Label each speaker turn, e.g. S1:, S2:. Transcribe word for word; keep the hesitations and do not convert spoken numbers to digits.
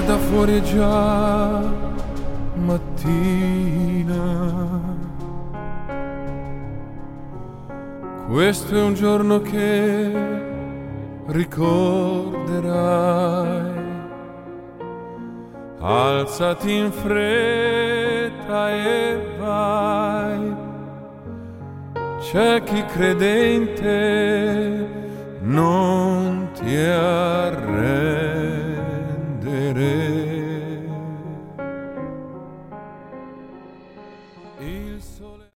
S1: Guarda fuori è già mattina. Questo è un giorno che ricorderai. Alzati in fretta e vai. C'è chi credente non